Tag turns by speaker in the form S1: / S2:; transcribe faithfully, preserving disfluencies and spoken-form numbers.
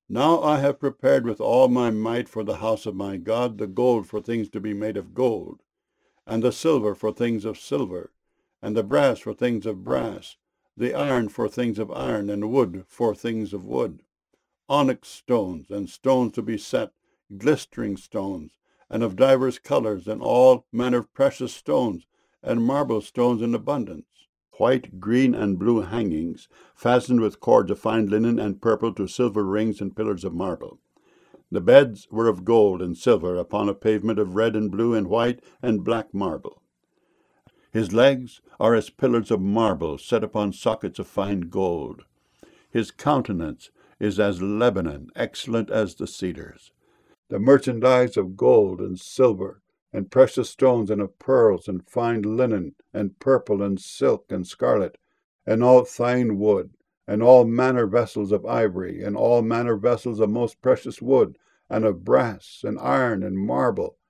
S1: Now I have prepared with all my might for the house of my God the gold for things to be made of gold, and the silver for things of silver, and the brass for things of brass, the iron for things of iron, and wood for things of wood, onyx stones, and stones to be set, glistering stones, and of divers colours, and all manner of precious stones, and marble stones in abundance, white, green, and blue hangings, fastened with cords of fine linen and purple to silver rings and pillars of marble. The beds were of gold and silver, upon a pavement of red and blue and white and black marble. His legs are as pillars of marble set upon sockets of fine gold. His countenance is as Lebanon, excellent as the cedars. The merchandise of gold and silver, and precious stones, and of pearls, and fine linen, and purple, and silk, and scarlet, and all fine wood, and all manner vessels of ivory, and all manner vessels of most precious wood, and of brass, and iron, and marble,